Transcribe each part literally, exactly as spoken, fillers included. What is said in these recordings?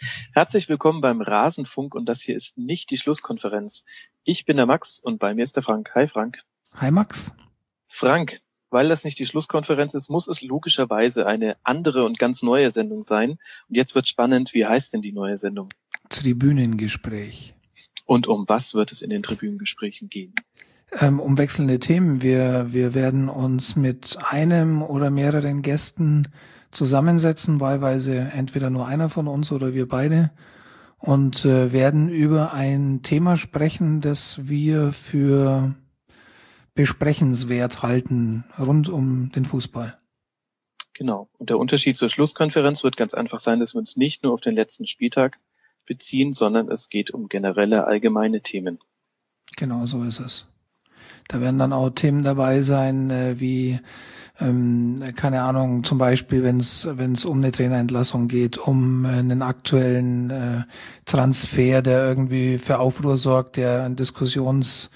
Herzlich willkommen beim Rasenfunk und das hier ist nicht die Schlusskonferenz. Ich bin der Max und bei mir ist der Frank. Hi Frank. Hi Max. Frank, weil das nicht die Schlusskonferenz ist, muss es logischerweise eine andere und ganz neue Sendung sein. Und jetzt wird spannend, wie heißt denn die neue Sendung? Tribünengespräch. Und um was wird es in den Tribünengesprächen gehen? Ähm, um wechselnde Themen. Wir, wir werden uns mit einem oder mehreren Gästen zusammensetzen, wahlweise entweder nur einer von uns oder wir beide, und äh, werden über ein Thema sprechen, das wir für besprechenswert halten rund um den Fußball. Genau. Und der Unterschied zur Schlusskonferenz wird ganz einfach sein, dass wir uns nicht nur auf den letzten Spieltag beziehen, sondern es geht um generelle allgemeine Themen. Genau, so ist es. Da werden dann auch Themen dabei sein, äh, wie, ähm, keine Ahnung, zum Beispiel, wenn es wenn es um eine Trainerentlassung geht, um äh, einen aktuellen äh, Transfer, der irgendwie für Aufruhr sorgt, der ein Diskussions,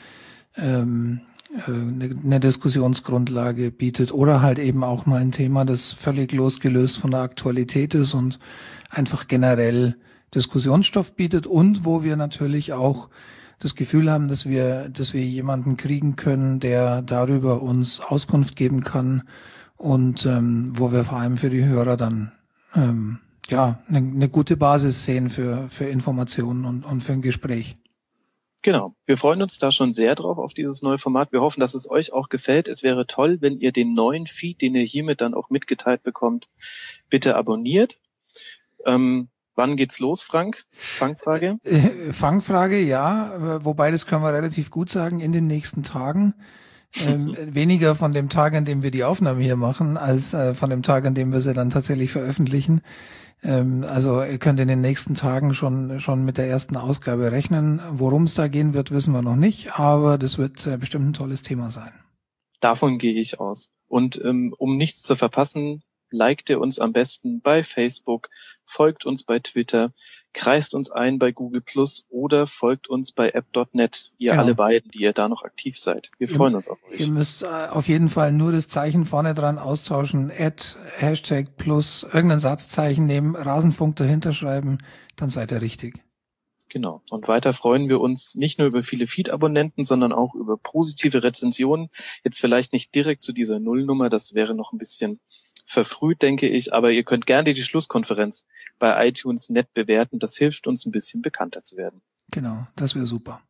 ähm, äh, eine, eine Diskussionsgrundlage bietet, oder halt eben auch mal ein Thema, das völlig losgelöst von der Aktualität ist und einfach generell Diskussionsstoff bietet und wo wir natürlich auch das Gefühl haben, dass wir, dass wir jemanden kriegen können, der darüber uns Auskunft geben kann und ähm, wo wir vor allem für die Hörer dann ähm, ja eine, eine gute Basis sehen für für Informationen und und für ein Gespräch. Genau. Wir freuen uns da schon sehr drauf auf dieses neue Format. Wir hoffen, dass es euch auch gefällt. Es wäre toll, wenn ihr den neuen Feed, den ihr hiermit dann auch mitgeteilt bekommt, bitte abonniert. Ähm, Wann geht's los, Frank? Fangfrage? Äh, Fangfrage, ja, wobei das können wir relativ gut sagen, in den nächsten Tagen. Ähm, weniger von dem Tag, an dem wir die Aufnahme hier machen, als äh, von dem Tag, an dem wir sie dann tatsächlich veröffentlichen. Ähm, also ihr könnt in den nächsten Tagen schon schon mit der ersten Ausgabe rechnen. Worum es da gehen wird, wissen wir noch nicht, aber das wird äh, bestimmt ein tolles Thema sein. Davon gehe ich aus. Und ähm, um nichts zu verpassen, liked ihr uns am besten bei Facebook, folgt uns bei Twitter, kreist uns ein bei Google Plus oder folgt uns bei app Punkt net. Ihr Genau. alle beiden, die ihr da noch aktiv seid. Wir Ihr- freuen uns auf Ihr euch. müsst äh, auf jeden Fall nur das Zeichen vorne dran austauschen, Ad, Hashtag plus irgendein Satzzeichen nehmen, Rasenfunk dahinter schreiben, dann seid ihr richtig. Genau. Und weiter freuen wir uns nicht nur über viele Feed-Abonnenten, sondern auch über positive Rezensionen. Jetzt vielleicht nicht direkt zu dieser Nullnummer, das wäre noch ein bisschen verfrüht, denke ich, aber ihr könnt gerne die Schlusskonferenz bei iTunes nett bewerten. Das hilft uns ein bisschen bekannter zu werden. Genau, das wäre super.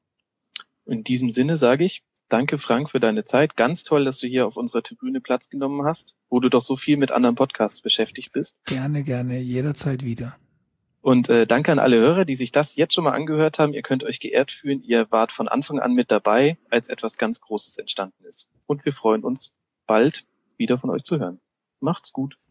In diesem Sinne sage ich, danke Frank für deine Zeit. Ganz toll, dass du hier auf unserer Tribüne Platz genommen hast, wo du doch so viel mit anderen Podcasts beschäftigt bist. Gerne, gerne, jederzeit wieder. Und äh, danke an alle Hörer, die sich das jetzt schon mal angehört haben. Ihr könnt euch geehrt fühlen. Ihr wart von Anfang an mit dabei, als etwas ganz Großes entstanden ist. Und wir freuen uns, bald wieder von euch zu hören. Macht's gut.